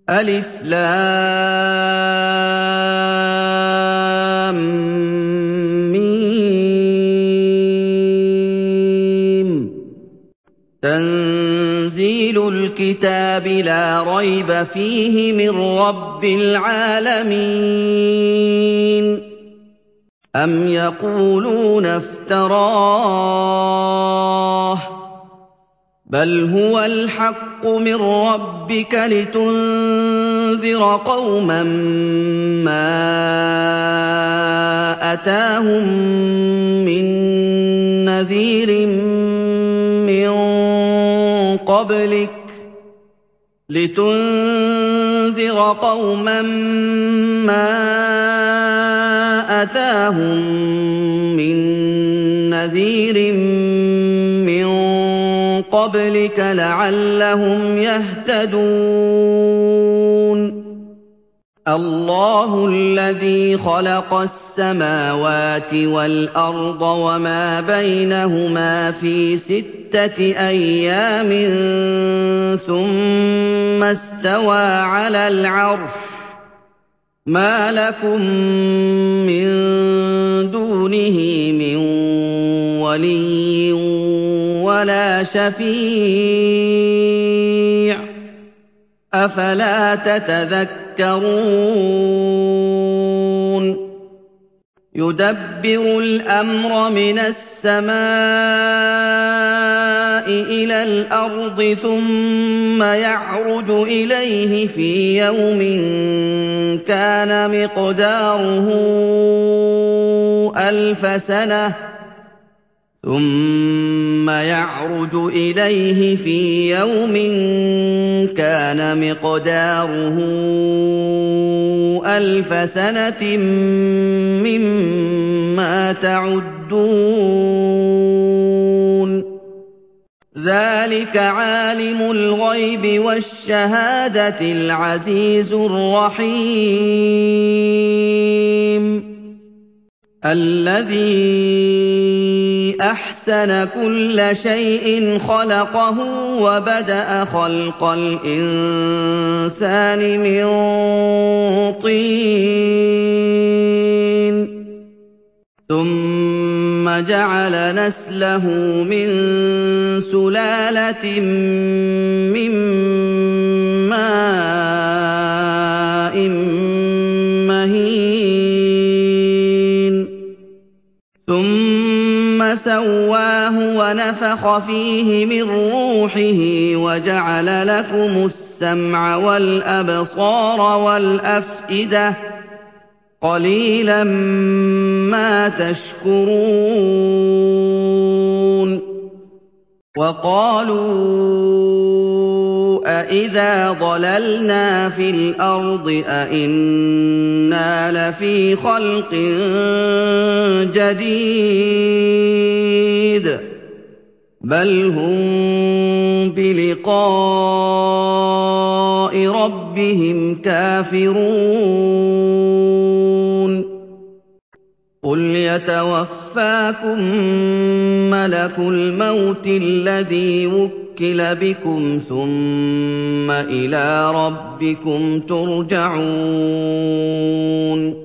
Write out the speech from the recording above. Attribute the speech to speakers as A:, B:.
A: ألف لام ميم تنزيل الكتاب لا ريب فيه من رب العالمين أم يقولون افتراه بل هو الحق من ربك لتنذر قوما ما أتاهم من نذير من قبلك لعلهم يهتدون الله الذي خلق السماوات والأرض وما بينهما في 6 أيام ثم استوى على العرش ما لكم من دونه من ولي ولا شفيع أفلا تتذكرون يدبر الأمر من السماء إلى الأرض ثم يعرج إليه في يوم كان مقداره 1000 سنة ثم يعرج إليه في يوم كان مقداره 1000 سنة مما تعدون ذلك عالم الغيب والشهادة العزيز الرحيم الذي أحسن كل شيء خلقه وبدأ خلق الإنسان من طين ثم جعل نسله من سلالة من ماء مهين ثم سواه ونفخ فيه من روحه وجعل لكم السمع والأبصار والأفئدة قليلا ما تشكرون وقالوا أإذا ضللنا في الأرض أإنا لفي خلق جديد بل هم بلقاء ربهم كافرون قل يتوفاكم ملك الموت الذي وكل بكم ثم إلى ربكم ترجعون